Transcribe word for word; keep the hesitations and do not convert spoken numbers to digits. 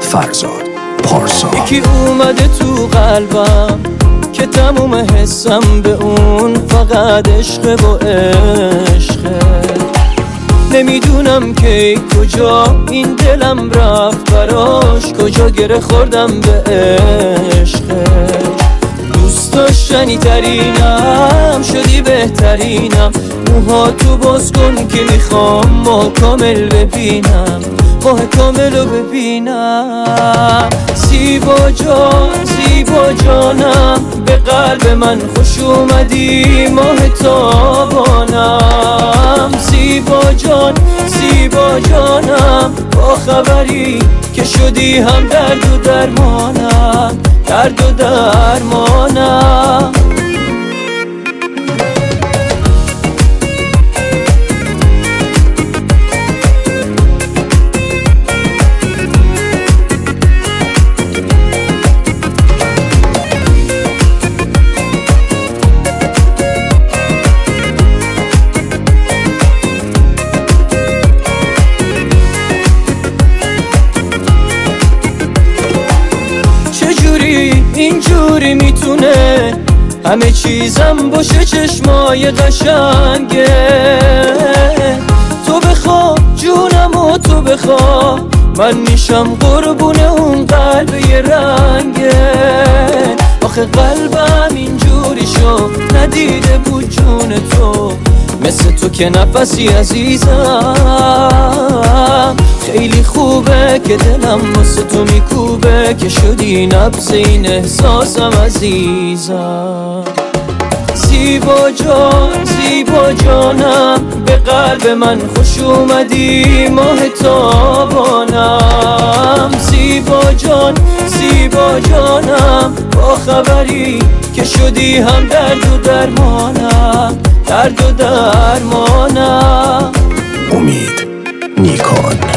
فرزاد پارسا. یکی اومده تو قلبم که تموم حسم به اون فقط عشق و عشقه. نمیدونم که کجا این دلم رفت براش، کجا گره خوردم به عشقش. دوست داشتنی ترینم شدی بهترینم، موها تو باز کن که میخوام ماه کامل ببینم، ماه کامل رو ببینم. زیبا جان زیبا جانم به قلب من خوش اومدی، ماه تابانم. زیبا جان زیبا جانم با خبری که شدی هم درد و درمانم، درد و درمانم. اینجوری میتونه همه چیزم باشه چشمای قشنگه. تو بخوا جونم و تو بخوا من میشم قربون اون قلب یه رنگه. آخه قلبم اینجوری شو ندیده بود جون تو، مثل تو که نفسی عزیزم. خیلی خوبه که دلم واسه تو میکوبه، که شدی نبض این احساسم عزیزم. زیبا جان زیبا جانم به قلب من خوش اومدی، ماه تابانم. زیبا جان زیبا جانم با خبری که شدی هم درد و درمانم، درد و درمانم. امید نیکان.